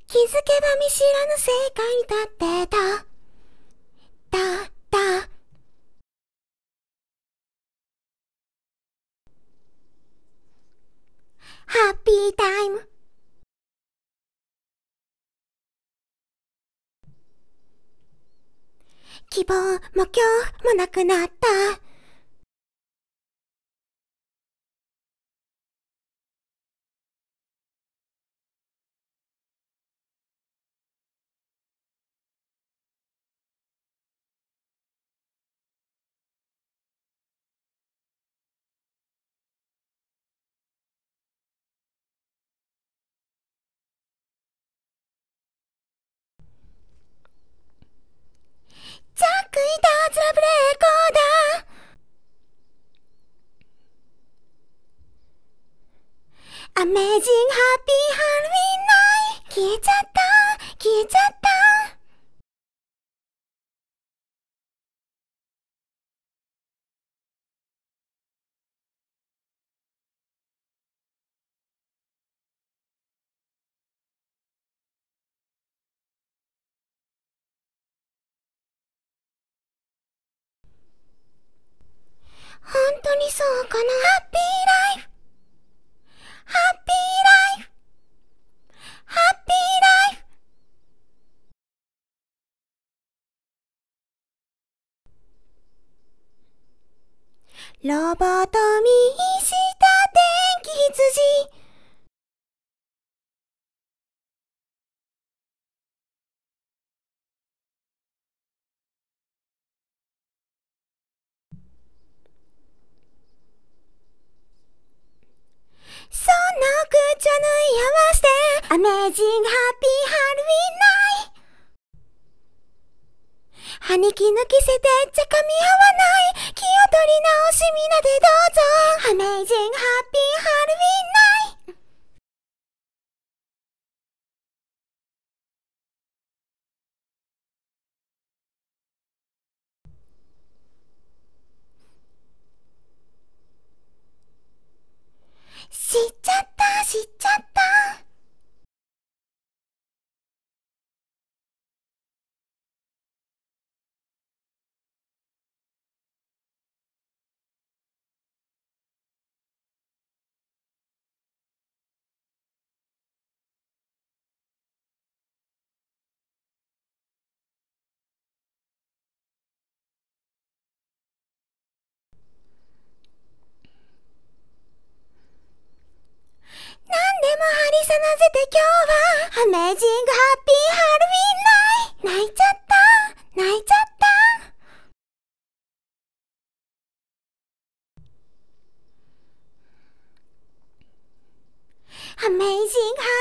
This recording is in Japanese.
気づけば見知らぬ世界に立ってた。ハッピータイム。希望も今日もなくなった。ザックいたずらブレーコーダー。アメージングハッピーハロウィンナイト。消えちゃった消えちゃった。本当にそうかな。ハッピーライフハッピーライフハッピーライフ。ロボット見した電気羊。その口を縫い合わせてアメージングハッピーハロウィンナイト。歯にき抜きせてちゃ噛み合わない気を取り直しみんなでどうぞ。アメージングハッピーハロウィンナイト。知っちゃった知っちゃった。何でも張りさなせて今日はアメージングハッピーハロウィンナイト。泣いちゃった泣いちゃった。アメージングハ